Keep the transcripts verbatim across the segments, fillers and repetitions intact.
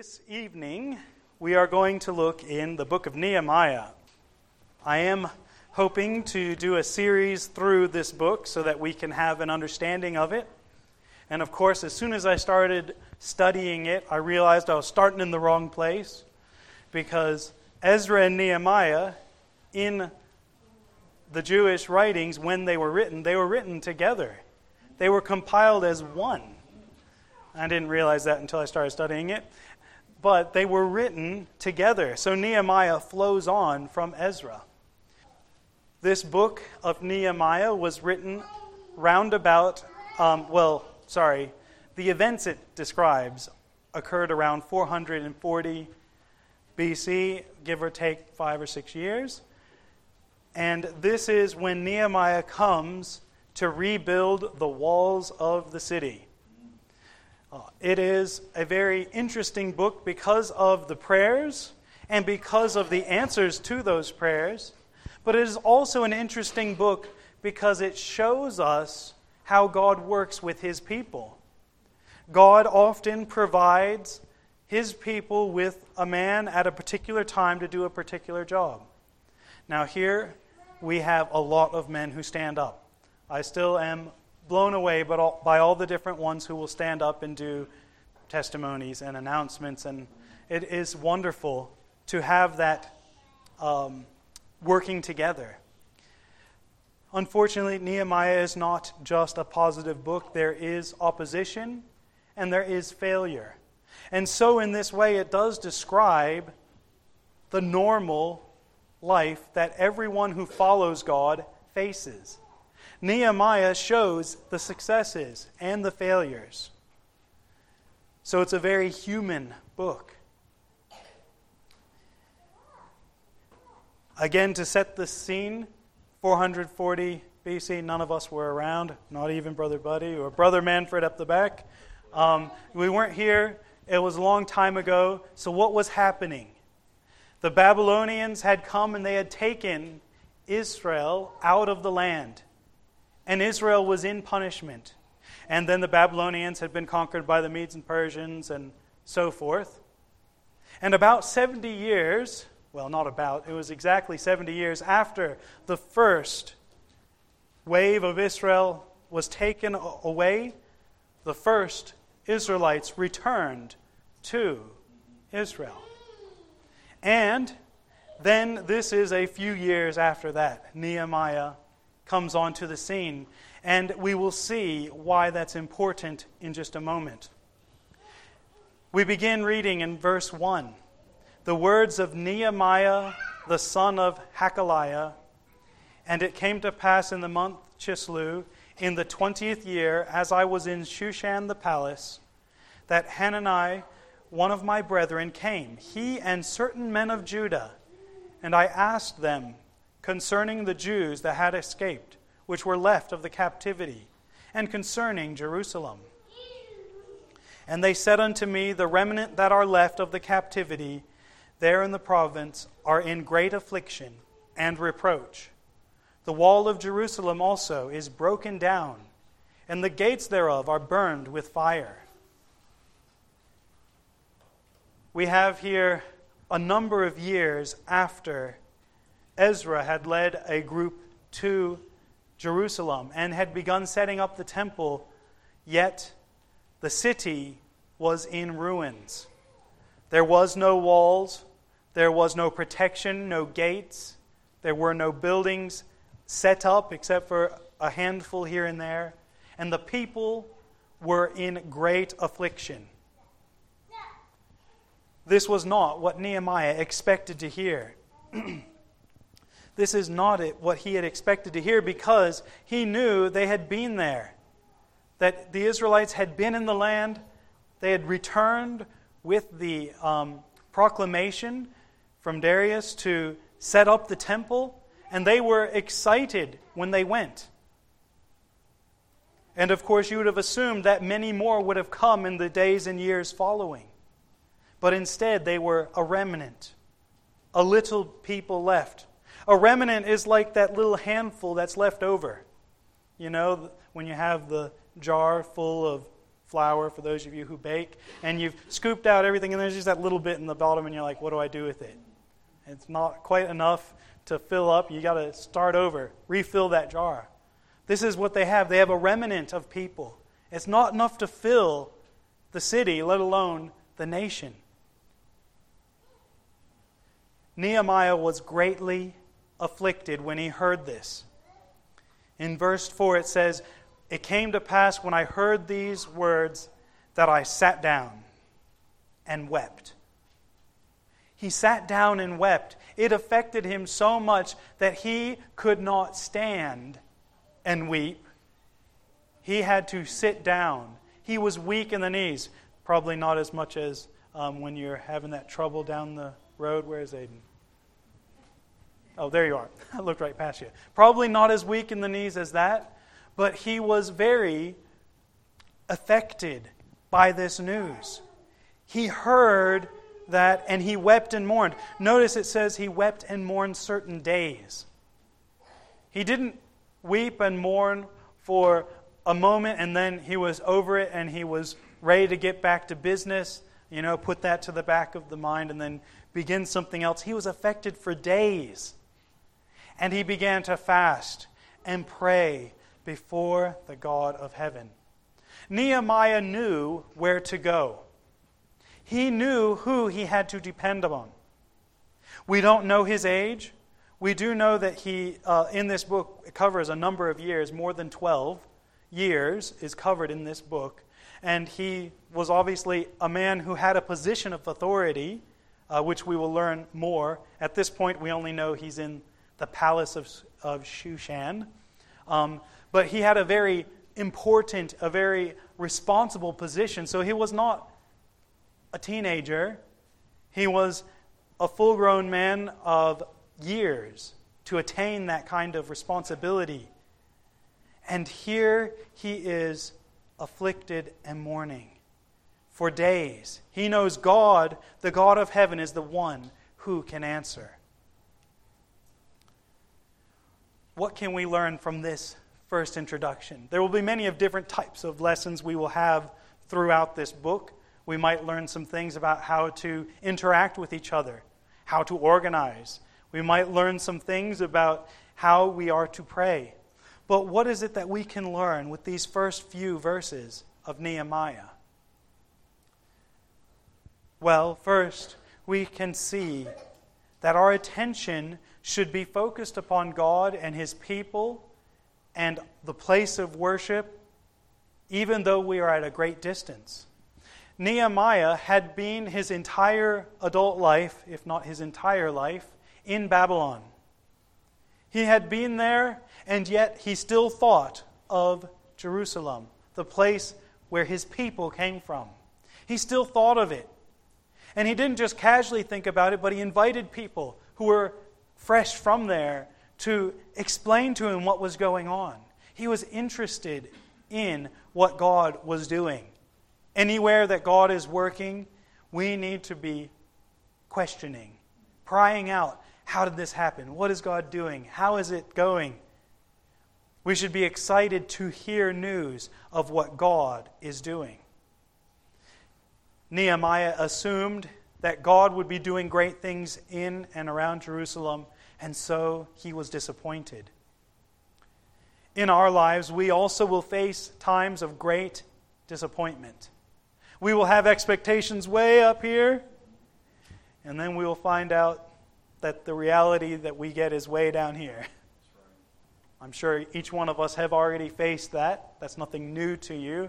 This evening, we are going to look in the book of Nehemiah. I am hoping to do a series through this book so that we can have an understanding of it. And of course, as soon as I started studying it, I realized I was starting in the wrong place, because Ezra and Nehemiah, in the Jewish writings, when they were written, they were written together. They were compiled as one. I didn't realize that until I started studying it. But they were written together. So Nehemiah flows on from Ezra. This book of Nehemiah was written roundabout, um, well, sorry, the events it describes occurred around four hundred forty B C, give or take five or six years. And this is when Nehemiah comes to rebuild the walls of the city. Uh, it is a very interesting book because of the prayers and because of the answers to those prayers. But it is also an interesting book because it shows us how God works with His people. God often provides His people with a man at a particular time to do a particular job. Now here we have a lot of men who stand up. I still am blown away by all, by all the different ones who will stand up and do testimonies and announcements, and it is wonderful to have that um, working together. Unfortunately, Nehemiah is not just a positive book. There is opposition and there is failure. And so in this way, it does describe the normal life that everyone who follows God faces. Nehemiah shows the successes and the failures. So it's a very human book. Again, to set the scene, four hundred forty B C, none of us were around, not even Brother Buddy or Brother Manfred up the back. Um, we weren't here. It was a long time ago. So what was happening? The Babylonians had come and they had taken Israel out of the land. And Israel was in punishment. And then the Babylonians had been conquered by the Medes and Persians and so forth. And about seventy years, well, not about, it was exactly seventy years after the first wave of Israel was taken away, the first Israelites returned to Israel. And then this is a few years after that. Nehemiah comes onto the scene, and we will see why that's important in just a moment. We begin reading in verse one. The words of Nehemiah, the son of Hakaliah. And it came to pass in the month Chislew, in the twentieth year, as I was in Shushan the palace, that Hanani, one of my brethren, came, he and certain men of Judah. And I asked them concerning the Jews that had escaped, which were left of the captivity, and concerning Jerusalem. And they said unto me, the remnant that are left of the captivity there in the province are in great affliction and reproach. The wall of Jerusalem also is broken down, and the gates thereof are burned with fire. We have here a number of years after Ezra had led a group to Jerusalem and had begun setting up the temple, yet the city was in ruins. There was no walls, there was no protection, no gates, there were no buildings set up except for a handful here and there, and the people were in great affliction. This was not what Nehemiah expected to hear. This is not it, what he had expected to hear, because he knew they had been there. That the Israelites had been in the land. They had returned with the um, proclamation from Darius to set up the temple. And they were excited when they went. And of course, you would have assumed that many more would have come in the days and years following. But instead, they were a remnant. A little people left. A remnant is like that little handful that's left over. You know, when you have the jar full of flour, for those of you who bake, and you've scooped out everything, and there's just that little bit in the bottom, and you're like, what do I do with it? It's not quite enough to fill up. You got to start over, refill that jar. This is what they have. They have a remnant of people. It's not enough to fill the city, let alone the nation. Nehemiah was greatly afflicted when he heard this. In verse four it says, "It came to pass when I heard these words that I sat down and wept." He sat down and wept. It affected him so much that he could not stand and weep. He had to sit down. He was weak in the knees. Probably not as much as um, when you're having that trouble down the road. Where is Aiden? Oh, there you are. I looked right past you. Probably not as weak in the knees as that, but he was very affected by this news. He heard that and he wept and mourned. Notice it says he wept and mourned certain days. He didn't weep and mourn for a moment and then he was over it and he was ready to get back to business, you know, put that to the back of the mind and then begin something else. He was affected for days. And he began to fast and pray before the God of heaven. Nehemiah knew where to go. He knew who he had to depend upon. We don't know his age. We do know that he, uh, in this book, covers a number of years, more than twelve years is covered in this book. And he was obviously a man who had a position of authority, uh, which we will learn more. At this point, we only know he's in the palace of, of Shushan. Um, but he had a very important, a very responsible position. So he was not a teenager. He was a full-grown man of years to attain that kind of responsibility. And here he is afflicted and mourning for days. He knows God, the God of heaven, is the one who can answer. What can we learn from this first introduction? There will be many of different types of lessons we will have throughout this book. We might learn some things about how to interact with each other, how to organize. We might learn some things about how we are to pray. But what is it that we can learn with these first few verses of Nehemiah? Well, first, we can see that our attention should be focused upon God and His people and the place of worship, even though we are at a great distance. Nehemiah had been his entire adult life, if not his entire life, in Babylon. He had been there, and yet he still thought of Jerusalem, the place where his people came from. He still thought of it. And he didn't just casually think about it, but he invited people who were fresh from there to explain to him what was going on. He was interested in what God was doing. Anywhere that God is working, we need to be questioning, prying out, how did this happen? What is God doing? How is it going? We should be excited to hear news of what God is doing. Nehemiah assumed that God would be doing great things in and around Jerusalem, and so he was disappointed. In our lives, we also will face times of great disappointment. We will have expectations way up here, and then we will find out that the reality that we get is way down here. I'm sure each one of us have already faced that. That's nothing new to you.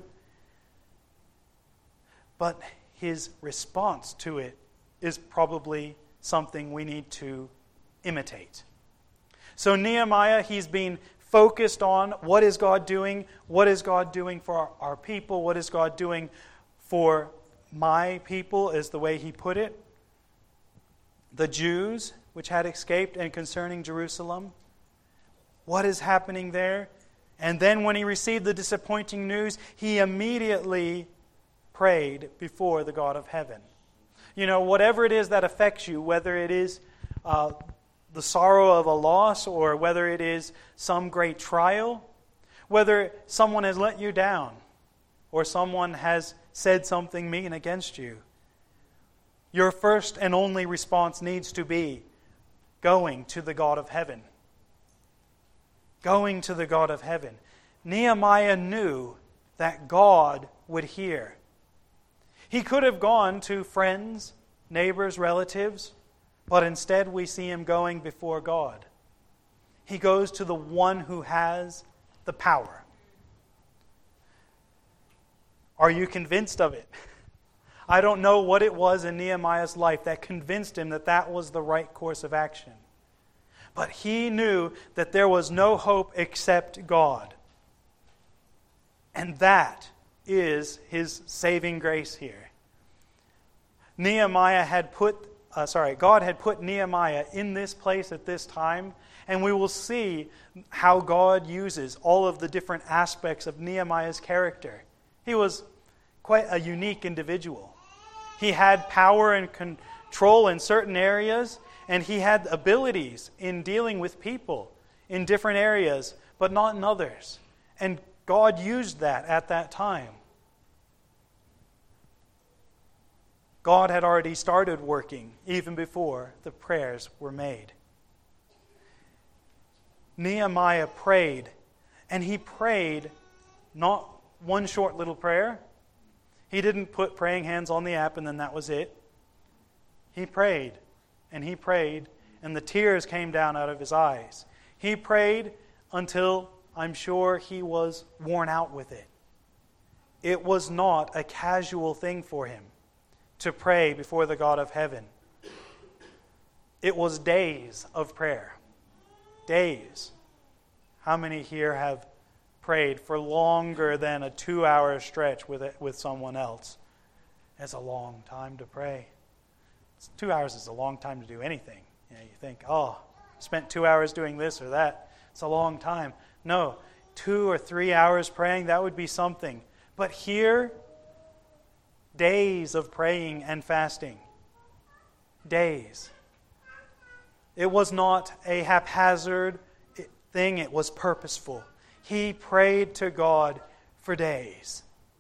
But his response to it is probably something we need to imitate. So Nehemiah, he's been focused on what is God doing? What is God doing for our, our people? What is God doing for my people, is the way he put it. The Jews, which had escaped, and concerning Jerusalem. What is happening there? And then when he received the disappointing news, he immediately prayed before the God of heaven. You know, whatever it is that affects you, whether it is uh, the sorrow of a loss or whether it is some great trial, whether someone has let you down or someone has said something mean against you, your first and only response needs to be going to the God of heaven. Going to the God of heaven. Nehemiah knew that God would hear. He could have gone to friends, neighbors, relatives, but instead we see him going before God. He goes to the one who has the power. Are you convinced of it? I don't know what it was in Nehemiah's life that convinced him that that was the right course of action. But he knew that there was no hope except God. And that is his saving grace here. Nehemiah had put, uh, sorry, God had put Nehemiah in this place at this time, and we will see how God uses all of the different aspects of Nehemiah's character. He was quite a unique individual. He had power and control in certain areas, and he had abilities in dealing with people in different areas, but not in others. And God used that at that time. God had already started working even before the prayers were made. Nehemiah prayed, and he prayed not one short little prayer. He didn't put praying hands on the app and then that was it. He prayed, and he prayed, and the tears came down out of his eyes. He prayed until I'm sure he was worn out with it. It was not a casual thing for him to pray before the God of heaven. It was days of prayer. Days. How many here have prayed for longer than a two-hour stretch with it, with someone else? It's a long time to pray. It's, two hours is a long time to do anything. You know, you think, oh, spent two hours doing this or that. It's a long time. No, two or three hours praying, that would be something. But here, days of praying and fasting. Days. It was not a haphazard thing, it was purposeful. He prayed to God for days.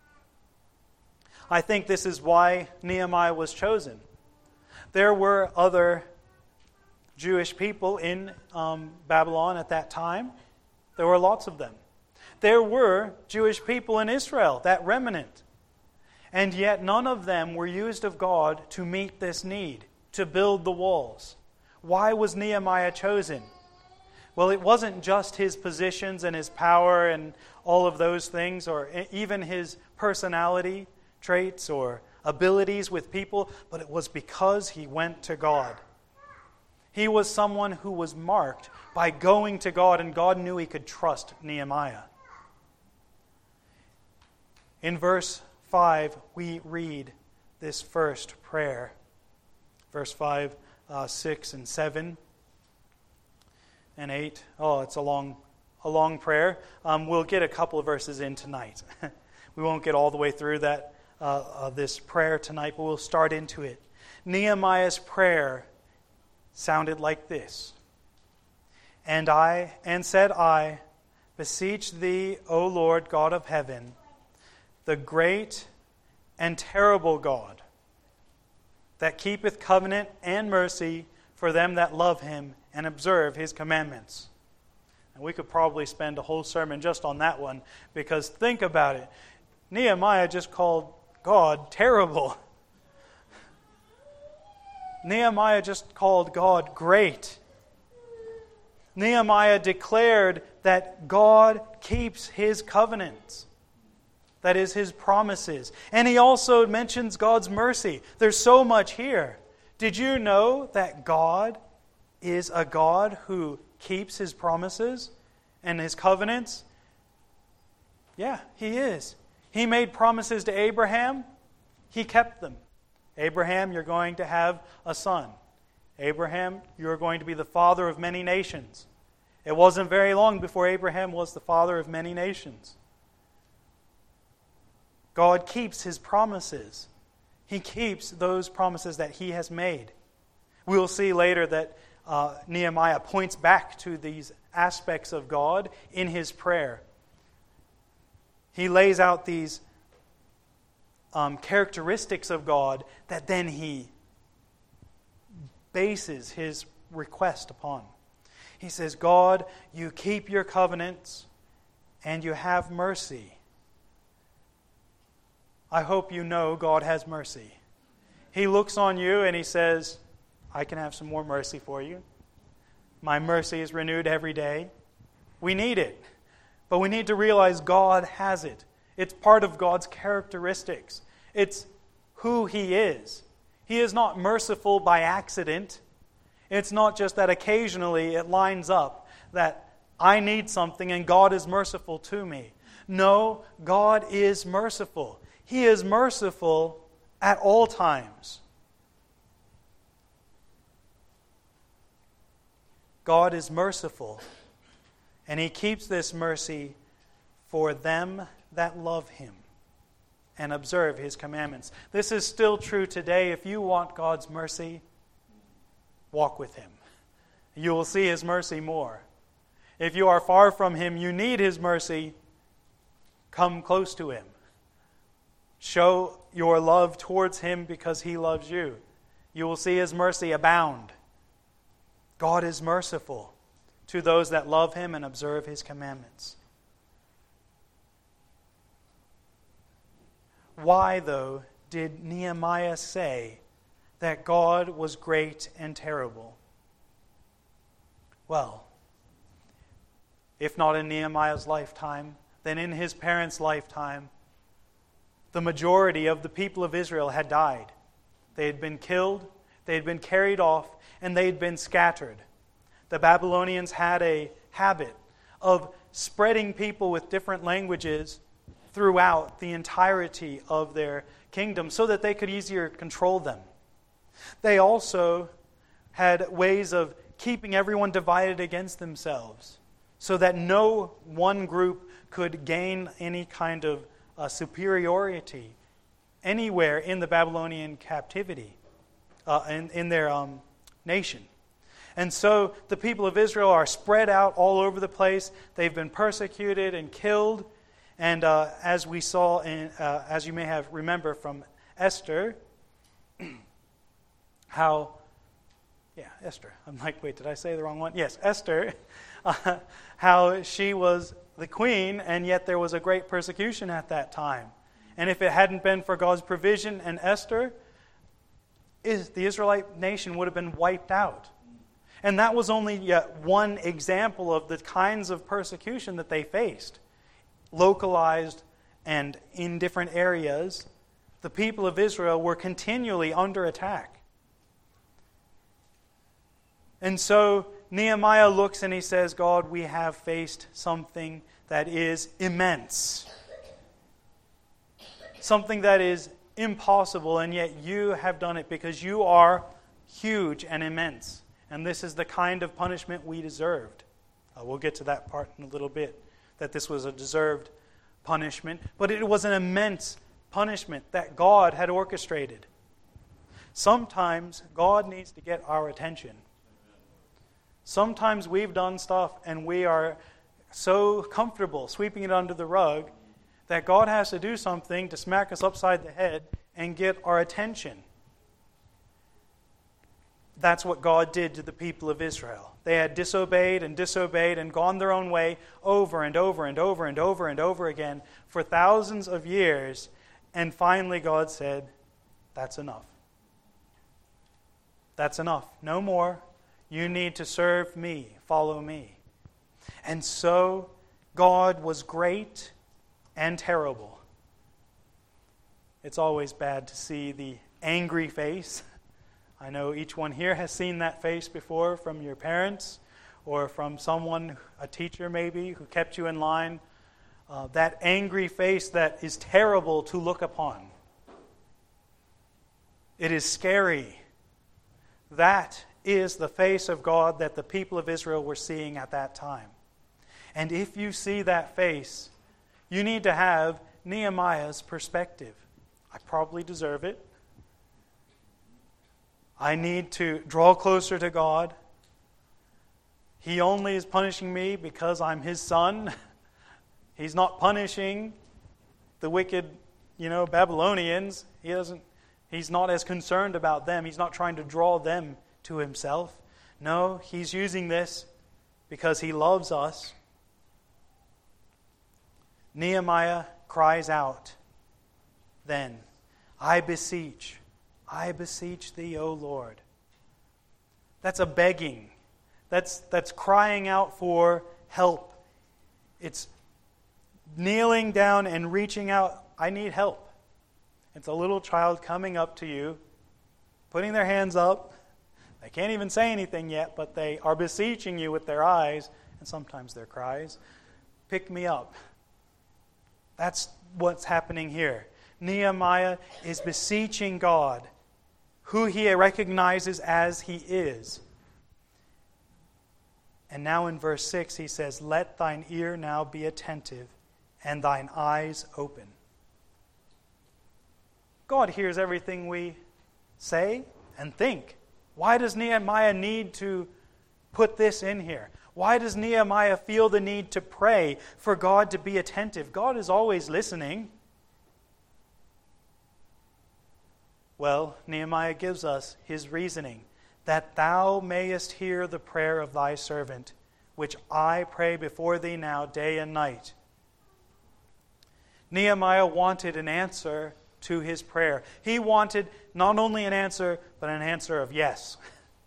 I think this is why Nehemiah was chosen. There were other Jewish people in um, Babylon at that time. There were lots of them. There were Jewish people in Israel, that remnant. And yet none of them were used of God to meet this need, to build the walls. Why was Nehemiah chosen? Well, it wasn't just his positions and his power and all of those things, or even his personality traits or abilities with people, but it was because he went to God. He was someone who was marked by going to God, and God knew he could trust Nehemiah. In verse five, we read this first prayer. Verse five, uh, six, and seven, and eight. Oh, it's a long, a long prayer. Um, we'll get a couple of verses in tonight. We won't get all the way through that uh, uh, this prayer tonight, but we'll start into it. Nehemiah's prayer sounded like this. And I, and said I, beseech thee, O Lord God of heaven, the great and terrible God, that keepeth covenant and mercy for them that love him and observe his commandments. And we could probably spend a whole sermon just on that one, because think about it. Nehemiah just called God terrible. Nehemiah just called God great. Nehemiah declared that God keeps his covenants. That is, his promises. And he also mentions God's mercy. There's so much here. Did you know that God is a God who keeps his promises and his covenants? Yeah, he is. He made promises to Abraham. He kept them. Abraham, you're going to have a son. Abraham, you're going to be the father of many nations. It wasn't very long before Abraham was the father of many nations. God keeps his promises. He keeps those promises that he has made. We will see later that uh, Nehemiah points back to these aspects of God in his prayer. He lays out these um, characteristics of God that then he bases his request upon. He says, God, you keep your covenants and you have mercy. I hope you know God has mercy. He looks on you and he says, I can have some more mercy for you. My mercy is renewed every day. We need it. But we need to realize God has it. It's part of God's characteristics. It's who He is. He is not merciful by accident. It's not just that occasionally it lines up that I need something and God is merciful to me. No, God is merciful. He is merciful at all times. God is merciful, and He keeps this mercy for them that love Him and observe His commandments. This is still true today. If you want God's mercy, walk with Him. You will see His mercy more. If you are far from Him, you need His mercy, come close to Him. Show your love towards Him because He loves you. You will see His mercy abound. God is merciful to those that love Him and observe His commandments. Why, though, did Nehemiah say that God was great and terrible? Well, if not in Nehemiah's lifetime, then in his parents' lifetime, the majority of the people of Israel had died. They had been killed, they had been carried off, and they had been scattered. The Babylonians had a habit of spreading people with different languages throughout the entirety of their kingdom so that they could easier control them. They also had ways of keeping everyone divided against themselves so that no one group could gain any kind of uh, superiority anywhere in the Babylonian captivity, uh, in, in their um, nation. And so the people of Israel are spread out all over the place. They've been persecuted and killed. And uh, as we saw, in, uh, as you may have remember from Esther, how, yeah, Esther. I'm like, wait, did I say the wrong one? Yes, Esther, uh, how she was the queen, and yet there was a great persecution at that time. And if it hadn't been for God's provision and Esther, is the Israelite nation would have been wiped out. And that was only yet one example of the kinds of persecution that they faced. Localized and in different areas, the people of Israel were continually under attack. And so Nehemiah looks and he says, God, we have faced something that is immense. Something that is impossible, and yet you have done it because you are huge and immense. And this is the kind of punishment we deserved. Uh, we'll get to that part in a little bit, that this was a deserved punishment. But it was an immense punishment that God had orchestrated. Sometimes God needs to get our attention. Sometimes we've done stuff and we are so comfortable sweeping it under the rug that God has to do something to smack us upside the head and get our attention. That's what God did to the people of Israel. They had disobeyed and disobeyed and gone their own way over and over and over and over and over again for thousands of years. And finally God said, that's enough. That's enough. No more. You need to serve me. Follow me. And so God was great and terrible. It's always bad to see the angry face. I know each one here has seen that face before from your parents or from someone, a teacher maybe, who kept you in line. Uh, that angry face that is terrible to look upon. It is scary. That is the face of God that the people of Israel were seeing at that time. And if you see that face, you need to have Nehemiah's perspective. I probably deserve it. I need to draw closer to God. He only is punishing me because I'm His son. He's not punishing the wicked you know, Babylonians. He doesn't, he's not as concerned about them. He's not trying to draw them to himself. No, he's using this because he loves us. Nehemiah cries out then, I beseech, I beseech thee, O Lord. That's a begging. That's, that's crying out for help. It's kneeling down and reaching out, I need help. It's a little child coming up to you, putting their hands up. They can't even say anything yet, but they are beseeching you with their eyes, and sometimes their cries. Pick me up. That's what's happening here. Nehemiah is beseeching God, who he recognizes as he is. And now in verse six he says, let thine ear now be attentive, and thine eyes open. God hears everything we say and think. Why does Nehemiah need to put this in here? Why does Nehemiah feel the need to pray for God to be attentive? God is always listening. Well, Nehemiah gives us his reasoning, that thou mayest hear the prayer of thy servant, which I pray before thee now day and night. Nehemiah wanted an answer to his prayer. He wanted not only an answer, but an answer of yes.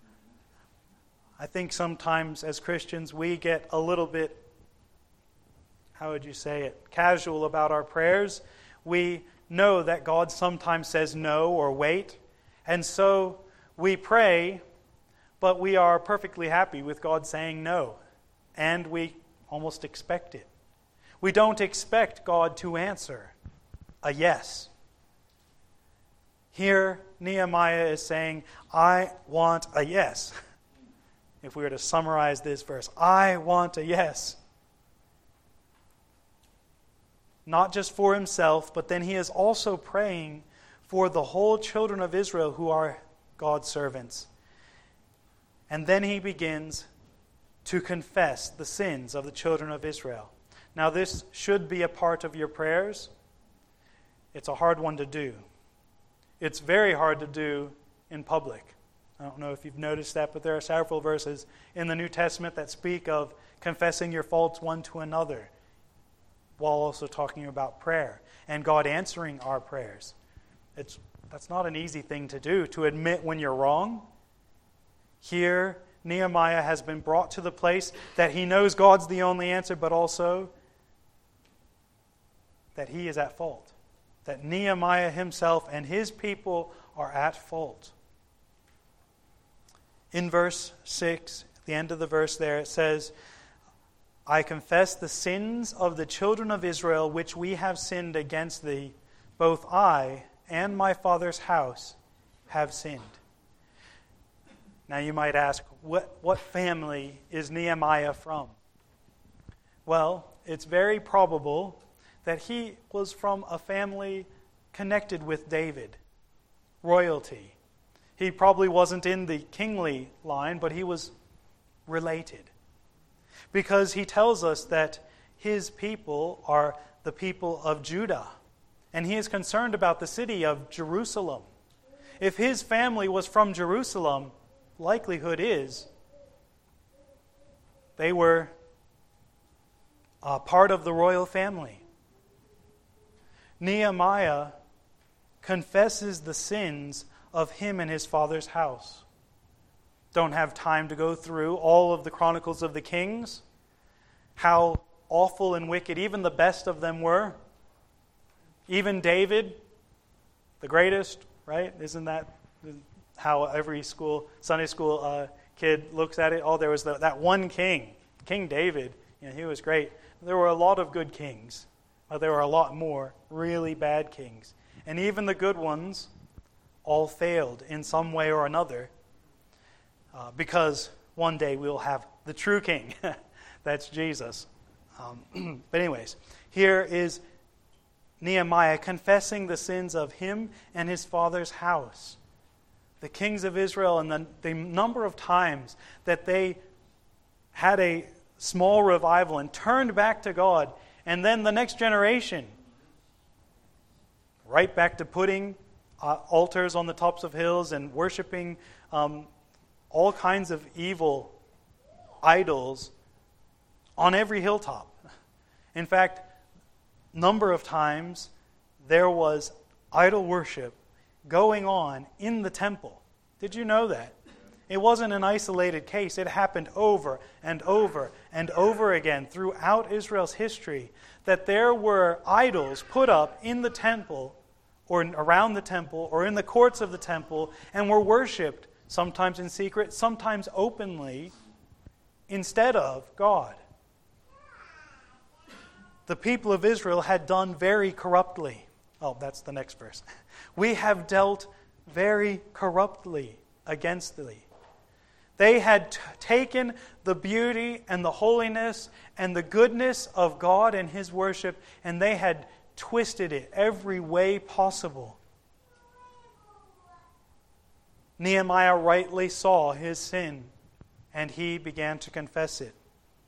I think sometimes as Christians we get a little bit, how would you say it, casual about our prayers. We know that God sometimes says no or wait, and so we pray, but we are perfectly happy with God saying no, and we almost expect it. We don't expect God to answer a yes. Here, Nehemiah is saying, I want a yes. If we were to summarize this verse, I want a yes. Not just for himself, but then he is also praying for the whole children of Israel who are God's servants. And then he begins to confess the sins of the children of Israel. Now this should be a part of your prayers. It's a hard one to do. It's very hard to do in public. I don't know if you've noticed that, but there are several verses in the New Testament that speak of confessing your faults one to another, while also talking about prayer and God answering our prayers. It's that's not an easy thing to do, to admit when you're wrong. Here, Nehemiah has been brought to the place that he knows God's the only answer, but also that he is at fault. That Nehemiah himself and his people are at fault. In verse six, at the end of the verse there, it says, I confess the sins of the children of Israel which we have sinned against thee. Both I and my father's house have sinned. Now you might ask, what, what family is Nehemiah from? Well, it's very probable that he was from a family connected with David, royalty. He probably wasn't in the kingly line, but he was related. Because he tells us that his people are the people of Judah. And he is concerned about the city of Jerusalem. If his family was from Jerusalem, likelihood is they were uh, part of the royal family. Nehemiah confesses the sins of him and his father's house. Don't have time to go through all of the Chronicles of the Kings, how awful and wicked even the best of them were. Even David, the greatest, right? Isn't that how every school, Sunday school uh, kid looks at it? Oh, there was the, that one king, King David. You know, he was great. There were a lot of good kings, but there were a lot more really bad kings. And even the good ones all failed in some way or another, uh, because one day we'll have the true king. That's Jesus. Um, but anyways, here is Nehemiah confessing the sins of him and his father's house. The kings of Israel, and the, the number of times that they had a small revival and turned back to God, and then the next generation right back to putting uh, altars on the tops of hills and worshiping um, all kinds of evil idols on every hilltop. In fact, number of times there was idol worship going on in the temple. Did you know that? It wasn't an isolated case. It happened over and over and over again throughout Israel's history, that there were idols put up in the temple or around the temple or in the courts of the temple and were worshipped, sometimes in secret, sometimes openly, instead of God. The people of Israel had done very corruptly. Oh, that's the next verse. We have dealt very corruptly against thee. They had t- taken the beauty and the holiness and the goodness of God and His worship, and they had twisted it every way possible. Nehemiah rightly saw his sin, and he began to confess it.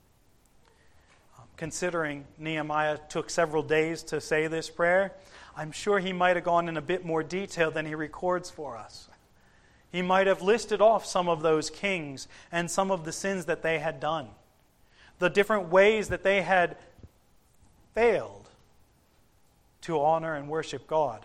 Considering Nehemiah took several days to say this prayer, I'm sure he might have gone in a bit more detail than he records for us. He might have listed off some of those kings and some of the sins that they had done, the different ways that they had failed to honor and worship God.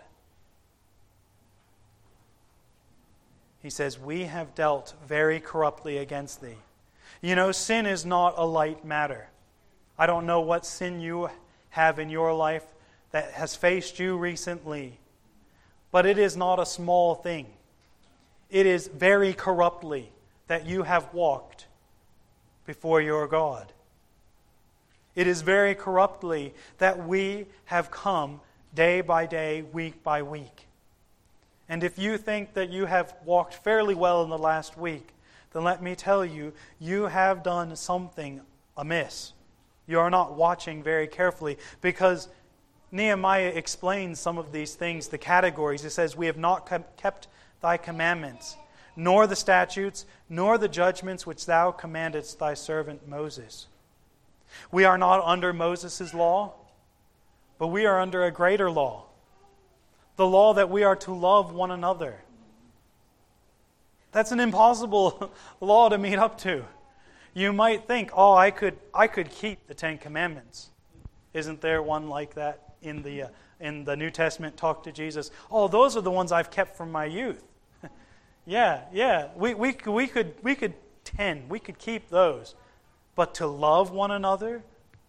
He says, we have dealt very corruptly against thee. You know, sin is not a light matter. I don't know what sin you have in your life that has faced you recently, but it is not a small thing. It is very corruptly that you have walked before your God. It is very corruptly that we have come day by day, week by week. And if you think that you have walked fairly well in the last week, then let me tell you, you have done something amiss. You are not watching very carefully, because Nehemiah explains some of these things, the categories. He says, we have not kept thy commandments, nor the statutes, nor the judgments which thou commandedst thy servant Moses. We are not under Moses' law, but we are under a greater law, the law that we are to love one another. That's an impossible law to meet up to. You might think, oh, I could I could keep the Ten Commandments. Isn't there one like that in the uh, in the New Testament? Talk to Jesus. Oh, those are the ones I've kept from my youth. yeah, yeah. We we we could we could ten. We could keep those, but to love one another,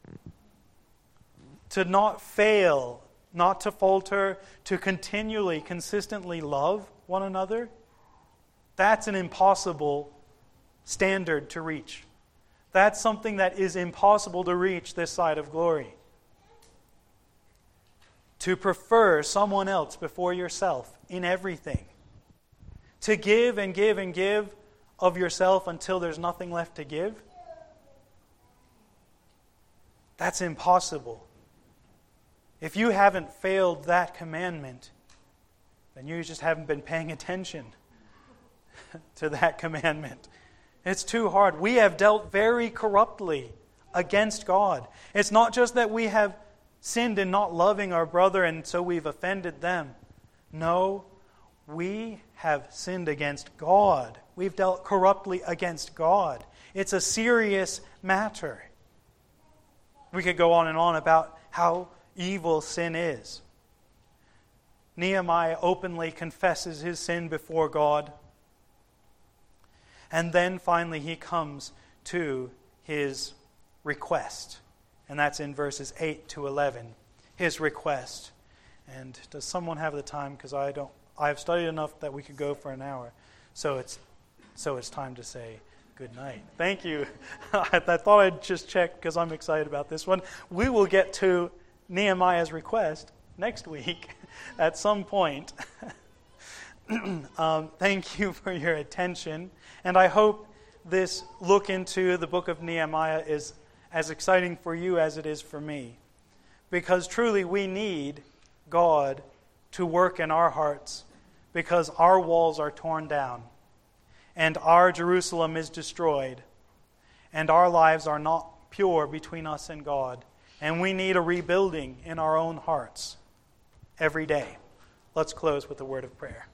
to not fail, not to falter, to continually, consistently love one another, that's an impossible standard to reach. That's something that is impossible to reach this side of glory. To prefer someone else before yourself in everything. To give and give and give of yourself until there's nothing left to give. That's impossible. If you haven't failed that commandment, then you just haven't been paying attention to that commandment. It's too hard. We have dealt very corruptly against God. It's not just that we have sinned in not loving our brother and so we've offended them. No, we have sinned against God. We've dealt corruptly against God. It's a serious matter. We could go on and on about how evil sin is. Nehemiah openly confesses his sin before God. And then finally he comes to his request. And that's in verses eight to eleven. His request. And does someone have the time? Because I don't. I've studied enough that we could go for an hour. So it's so it's time to say good night. Thank you. I, I thought I'd just check because I'm excited about this one. We will get to Nehemiah's request next week at some point. um, thank you for your attention. And I hope this look into the book of Nehemiah is as exciting for you as it is for me. Because truly we need God to work in our hearts, because our walls are torn down and our Jerusalem is destroyed and our lives are not pure between us and God. And we need a rebuilding in our own hearts every day. Let's close with a word of prayer.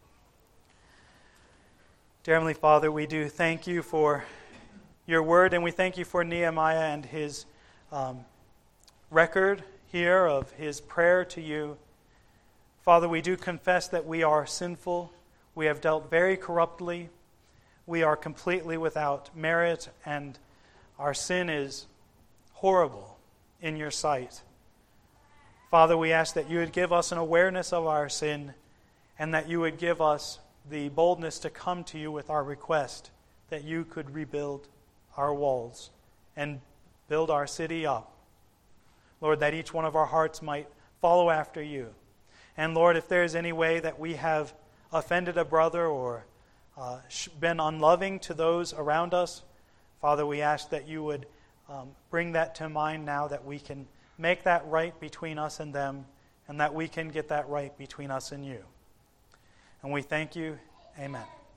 Dear Heavenly Father, we do thank you for your word, and we thank you for Nehemiah and his um, record here of his prayer to you. Father, we do confess that we are sinful. We have dealt very corruptly. We are completely without merit, and our sin is horrible in your sight. Father, we ask that you would give us an awareness of our sin, and that you would give us the boldness to come to you with our request that you could rebuild our walls and build our city up. Lord, that each one of our hearts might follow after you. And Lord, if there is any way that we have offended a brother or uh, been unloving to those around us, Father, we ask that you would um, bring that to mind now, that we can make that right between us and them, and that we can get that right between us and you. And we thank you. Amen.